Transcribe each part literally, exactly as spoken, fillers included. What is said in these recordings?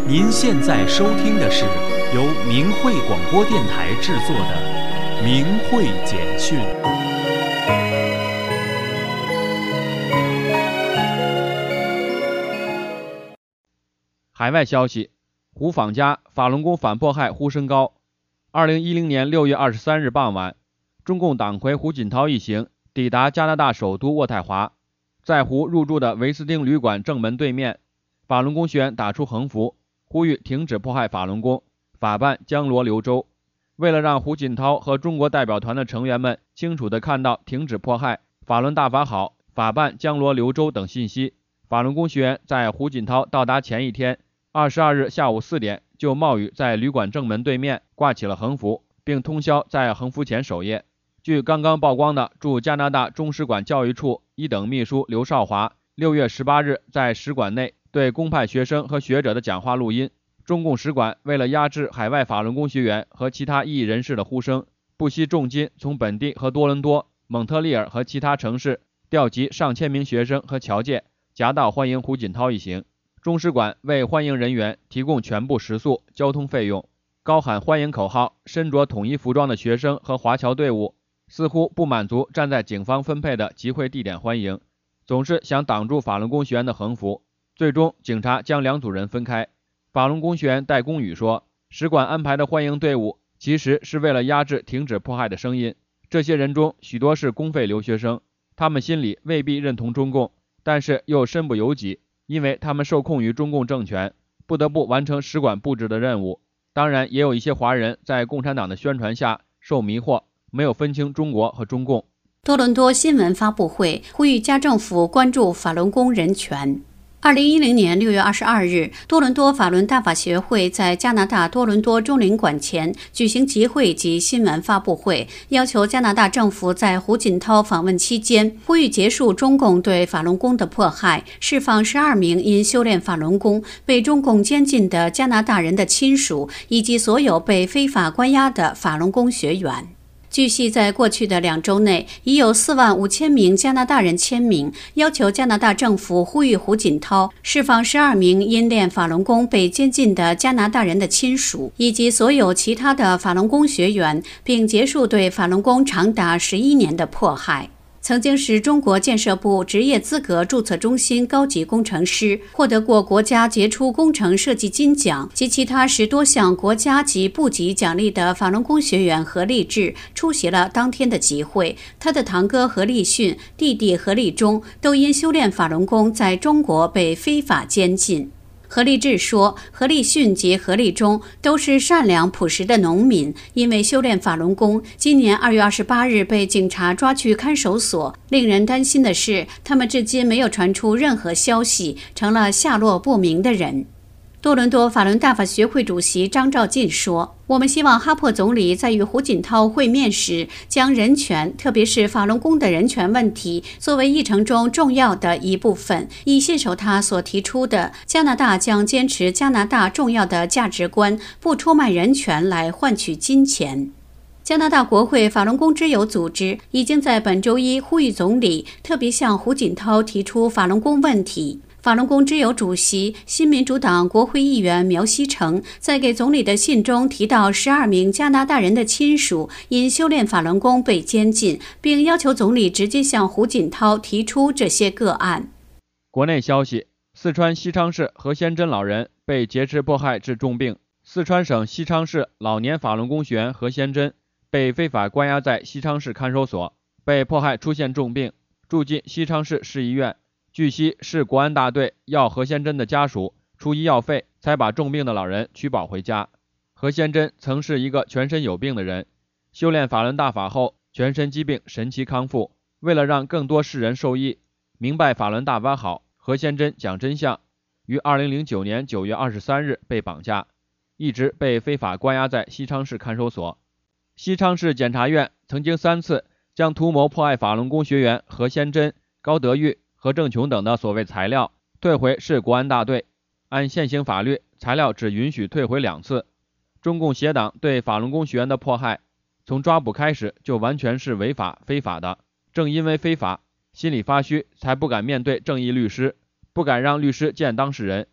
您现在收听的是由明慧广播电台制作的明慧简讯。 海外消息，胡访家法轮功反迫害呼声高。二零一零年六月二十三日傍晚，中共党魁胡锦涛一行抵达加拿大首都渥太华，在胡入住的维斯汀旅馆正门对面，法轮功学员打出横幅，呼吁停止迫害法轮功，法办江罗流周。为了让胡锦涛和中国代表团的成员们清楚地看到停止迫害、法轮大法好、法办江罗流周等信息，法轮功学员在胡锦涛到达前一天二十二日下午四点就冒雨在旅馆正门对面挂起了横幅，并通宵在横幅前守夜。据刚刚曝光的驻加拿大中使馆教育处一等秘书刘少华六月十八日在使馆内对公派学生和学者的讲话录音，中共使馆为了压制海外法轮功学员和其他异议人士的呼声，不惜重金从本地和多伦多、蒙特利尔和其他城市调集上千名学生和侨界，夹道欢迎胡锦涛一行。中使馆为欢迎人员提供全部食宿、交通费用，高喊欢迎口号，身着统一服装的学生和华侨队伍似乎不满足站在警方分配的集会地点欢迎，总是想挡住法轮功学员的横幅。最终警察将两组人分开。法轮功学员戴公宇说，使馆安排的欢迎队伍其实是为了压制停止迫害的声音，这些人中许多是公费留学生，他们心里未必认同中共，但是又身不由己，因为他们受控于中共政权，不得不完成使馆布置的任务。当然也有一些华人在共产党的宣传下受迷惑，没有分清中国和中共。 多伦多新闻发布会呼吁加政府关注法轮功人权。二零一零年六月二十二日，多伦多法轮大法协会在加拿大多伦多中领馆前举行集会及新闻发布会，要求加拿大政府在胡锦涛访问期间呼吁结束中共对法轮功的迫害，释放十二名因修炼法轮功被中共监禁的加拿大人的亲属，以及所有被非法关押的法轮功学员。据悉，在过去的两周内，已有四万五千名加拿大人签名，要求加拿大政府呼吁胡锦涛释放十二名因练法轮功被监禁的加拿大人的亲属，以及所有其他的法轮功学员，并结束对法轮功长达十一年的迫害。曾经是中国建设部职业资格注册中心高级工程师，获得过国家杰出工程设计金奖及其他十多项国家级部级奖励的法轮功学员何立志出席了当天的集会。他的堂哥何立训、弟弟何立忠都因修炼法轮功在中国被非法监禁。何立志说，何立训及何立忠都是善良朴实的农民，因为修炼法轮功，今年二月二十八日被警察抓去看守所。令人担心的是，他们至今没有传出任何消息，成了下落不明的人。多伦多法轮大法学会主席张兆进说，我们希望哈珀总理在与胡锦涛会面时，将人权，特别是法轮功的人权问题作为议程中重要的一部分，以信守他所提出的加拿大将坚持加拿大重要的价值观，不出卖人权来换取金钱。加拿大国会法轮功之友组织已经在本周一呼吁总理特别向胡锦涛提出法轮功问题。法轮功之友主席、新民主党国会议员苗锡成在给总理的信中提到十二名加拿大人的亲属因修炼法轮功被监禁，并要求总理直接向胡锦涛提出这些个案。 国内消息，四川西昌市何先珍老人被劫持迫害致重病。四川省西昌市老年法轮功学员何先珍被非法关押在西昌市看守所，被迫害出现重病，住进西昌市市医院。据悉，市国安大队要何先珍的家属出医药费，才把重病的老人取保回家。何先珍曾是一个全身有病的人，修炼法轮大法后，全身疾病神奇康复。为了让更多世人受益，明白法轮大法好，何先珍讲真相，于二零零九年九月二十三日被绑架，一直被非法关押在西昌市看守所。西昌市检察院曾经三次将图谋迫害法轮功学员何先珍、高德玉、何正琼等的所谓材料退回市国安大队，按现行法律，材料只允许退回两次。中共邪党对法轮功学员的迫害，从抓捕开始就完全是违法非法的。正因为非法，心里发虚，才不敢面对正义律师，不敢让律师见当事人。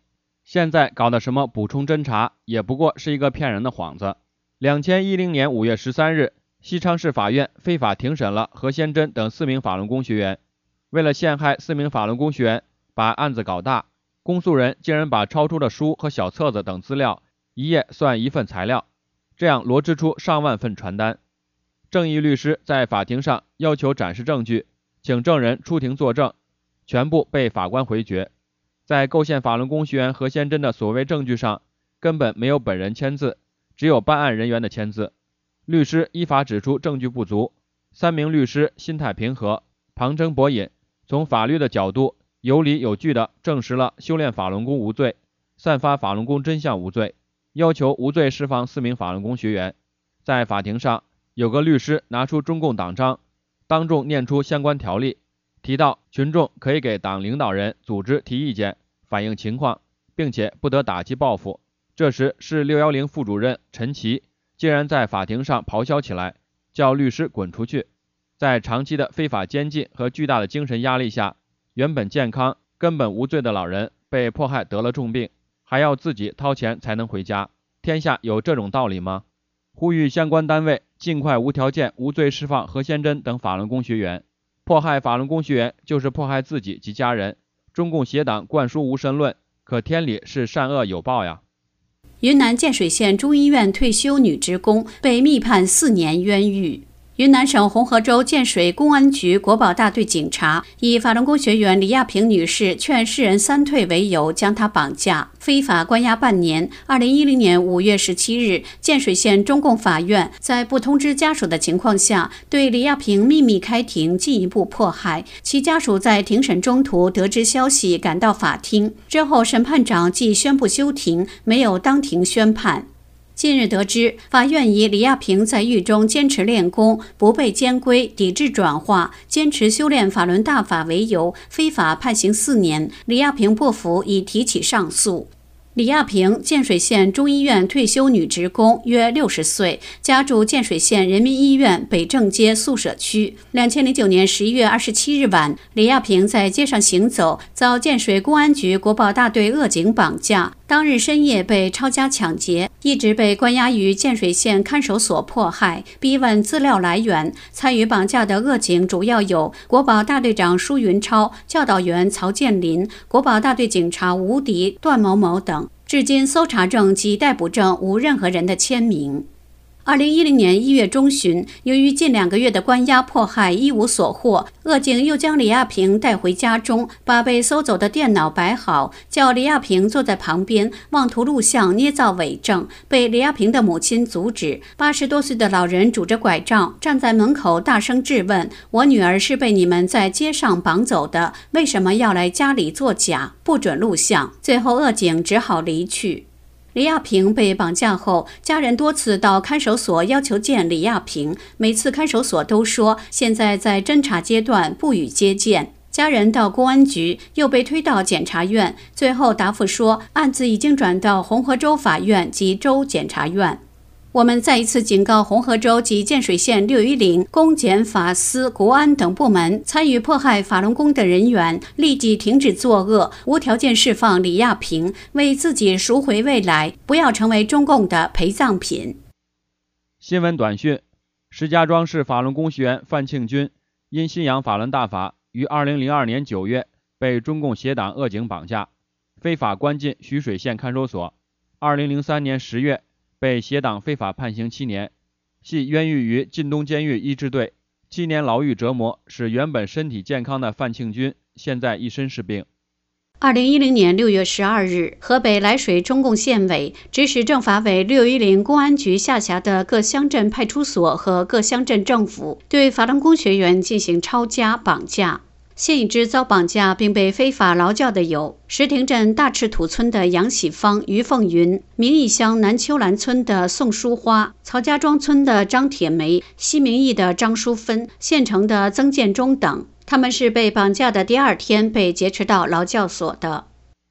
现在搞的什么补充侦查，也不过是一个骗人的幌子。二零一零年五月十三日，西昌市法院非法庭审了何先珍等四名法轮功学员。为了陷害四名法轮功学员，把案子搞大，公诉人竟然把超出的书和小册子等资料一页算一份材料，这样罗织出上万份传单。正义律师在法庭上要求展示证据，请证人出庭作证，全部被法官回绝。在构陷法轮功学员何先珍的所谓证据上，根本没有本人签字，只有办案人员的签字。律师依法指出证据不足，三名律师心态平和，旁征博引，从法律的角度有理有据地证实了修炼法轮功无罪，散发法轮功真相无罪，要求无罪释放四名法轮功学员。在法庭上，有个律师拿出中共党章，当众念出相关条例，提到群众可以给党领导人组织提意见，反映情况，并且不得打击报复。这时市六一零副主任陈琦竟然在法庭上咆哮起来，叫律师滚出去。在长期的非法监禁和巨大的精神压力下，原本健康根本无罪的老人被迫害得了重病，还要自己掏钱才能回家，天下有这种道理吗？呼吁相关单位尽快无条件无罪释放何先珍等法轮功学员。迫害法轮功学员就是迫害自己及家人，中共邪党灌输无神论，可天理是善恶有报呀。 云南建水县中医院退休女职工被密判四年冤狱。云南省红河州建水公安局国保大队警察以法轮功学员李亚平女士劝世人三退为由，将她绑架，非法关押半年。二零一零年五月十七日，建水县中共法院在不通知家属的情况下，对李亚平秘密开庭，进一步迫害。其家属在庭审中途得知消息，赶到法庭之后，审判长即宣布休庭，没有当庭宣判。近日得知，法院以李亚平在狱中坚持练功，不被监规，抵制转化，坚持修炼法轮大法为由，非法判刑四年。李亚平不服，已提起上诉。李亚平，建水县中医院退休女职工，约六十岁，家住建水县人民医院北正街宿舍区。二零零九年十一月二十七日晚，李亚平在街上行走，遭建水公安局国保大队恶警绑架。当日深夜被抄家抢劫，一直被关押于建水县看守所迫害。逼问资料来源，参与绑架的恶警主要有国保大队长舒云超、教导员曹建林、国保大队警察吴迪、段某某等。至今搜查证及逮捕证无任何人的签名。二零一零年一月中旬，由于近两个月的关押迫害一无所获，恶警又将李亚平带回家中，把被搜走的电脑摆好，叫李亚平坐在旁边，妄图录像捏造伪证，被李亚平的母亲阻止。八十多岁的老人拄着拐杖站在门口，大声质问：“我女儿是被你们在街上绑走的，为什么要来家里作假？不准录像！”最后恶警只好离去。李亚平被绑架后，家人多次到看守所要求见李亚平，每次看守所都说现在在侦查阶段，不予接见。家人到公安局，又被推到检察院，最后答复说案子已经转到红河州法院及州检察院。我们再一次警告红河州及建水县六一零、公检法司、国安等部门参与迫害法轮功的人员，立即停止作恶，无条件释放李亚平，为自己赎回未来，不要成为中共的陪葬品。 新闻短讯：石家庄市法轮功学员范庆军因信仰法轮大法，于二零零二年九月被中共邪党恶警绑架，非法关进徐水县看守所。二零零三年十月被邪党非法判刑七年，系冤狱于晋东监狱医治队。七年牢狱折磨使原本身体健康的范庆军现在一身是病。 二零一零年六月十二日，河北涞水中共县委指使政法委六一零公安局下辖的各乡镇派出所和各乡镇政府对法轮功学员进行抄家绑架。现已知遭绑架并被非法劳教的有石亭镇大赤土村的杨喜芳、于凤云，明义乡南秋兰村的宋淑花，曹家庄村的张铁梅，西明义的张淑芬，县城的曾建忠等。他们是被绑架的第二天被劫持到劳教所的。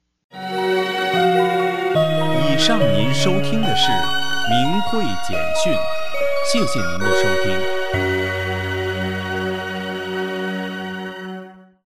以上您收听的是明慧简讯，谢谢您的收听。